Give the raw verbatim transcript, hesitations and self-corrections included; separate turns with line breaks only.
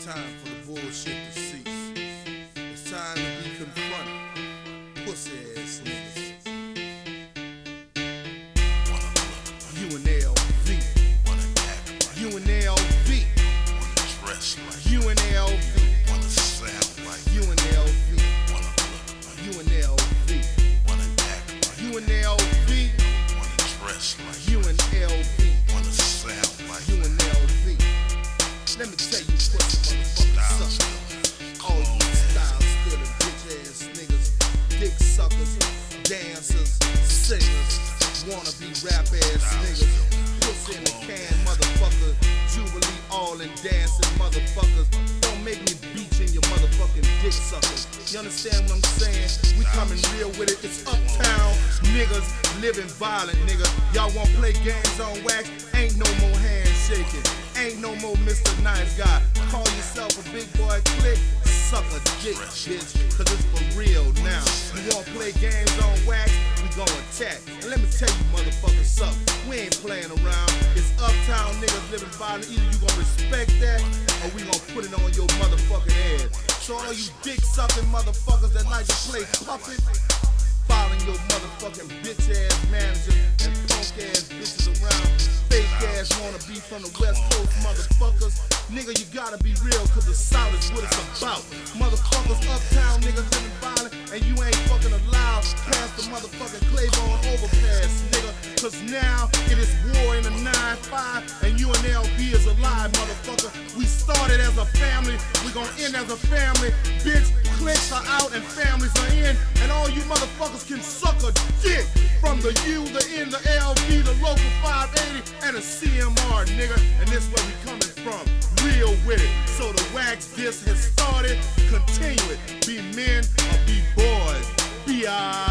time for the bullshit to cease. It's time to be confronted. Pussy ass niggas. U N L V. U N L V. U N L V. U N L V. U N L V. U N L V. U N L V. U N L V. Let me tell you what the motherfuckers suck. All you style stealing bitch ass niggas, dick suckers, dancers, singers, wannabe rap ass niggas, pussy in the can motherfucker, jubilee all in dancing motherfuckers. Don't make me beat you in your motherfucking dick suckers. You understand what I'm saying? We coming real with it. It's uptown niggas living violent, nigga. Y'all want play games on wax? Ain't no more handshaking. Ain't no more Mister Nice Guy. Call yourself a big boy click, suck a dick, bitch, cause it's for real now. You wanna play games on wax? We gon' attack. And let me tell you motherfuckers suck. We ain't playing around. It's uptown niggas living violent. Either you gon' respect that, or we gon' put it on your motherfucking ass. So all you dick sucking motherfuckers that like to play puppet, following your motherfucking bitch ass manager and punk ass bitches around. Fake ass wanna be from the West Coast motherfuckers. Nigga, you gotta be real, cause the South is what it's about. Motherfuckers, uptown niggas living violent, and you ain't fucking allowed past the motherfucking Claiborne overpass, nigga. Cause now it is war in the nine five, and U N L V is alive, motherfucker. We started as a family, we gon' end as a family. Bitch, cliques are out and families are in, and all you motherfuckers can suck a dick. From the U, the N, the L V, the local five eighty, and a C M R, nigga. And this where we coming from, real with it. So the wax disc has started, continue it. Be men or be boys. B I